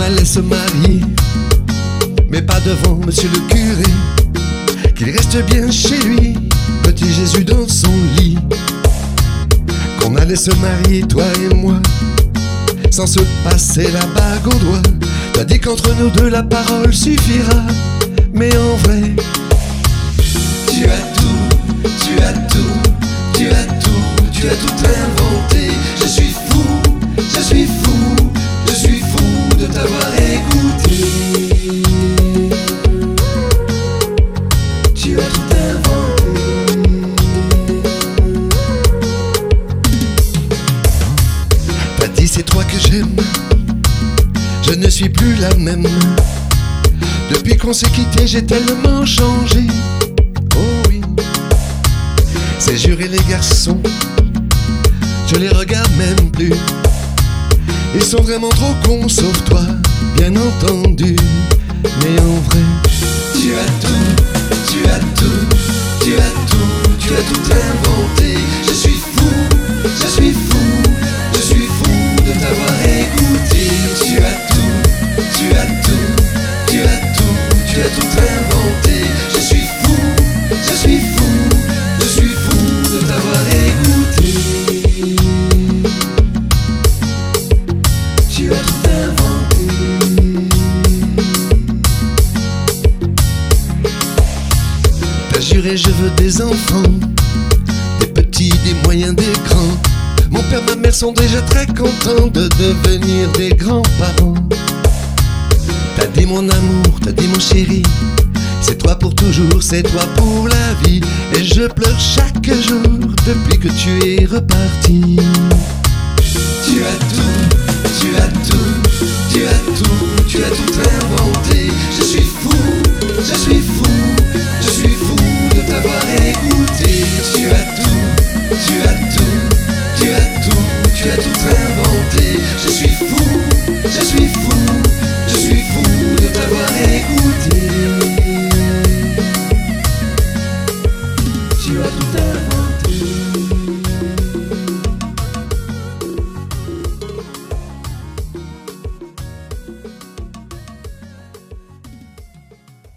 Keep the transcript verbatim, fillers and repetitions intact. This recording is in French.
allait se marier, mais pas devant monsieur le curé, qu'il reste bien chez lui, petit Jésus dans son lit. Qu'on allait se marier, toi et moi, sans se passer la bague au doigt. T'as dit qu'entre nous deux la parole suffira, mais en vrai, tu as tout, tu as tout, tu as tout, tu as tout inventé. Je suis fou, je suis fou, je suis fou de t'avoir écouté. Tu as tout inventé. T'as dit c'est toi que j'aime, je ne suis plus la même. Depuis qu'on s'est quitté, j'ai tellement changé. Oh oui, c'est juré les garçons, je les regarde même plus. Ils sont vraiment trop cons, sauf toi, bien entendu. Mais en vrai, tu as tout, tu as tout, tu as tout, tu as tout inventé. Je suis fou, je suis fou, je suis fou de t'avoir écouté. Tu as tout, tu as tout, tu as tout, tu as tout inventé. Je suis fou, je suis fou, je suis fou de t'avoir écouté. Tu as tout inventé. T'as juré je veux des enfants, des petits, des moyens, des grands. Mon père, ma mère sont déjà très contents de devenir des grands-parents. T'as dit mon amour, t'as dit mon chéri, c'est toi pour toujours, c'est toi pour la vie. Et je pleure chaque jour depuis que tu es reparti. Tu as tout,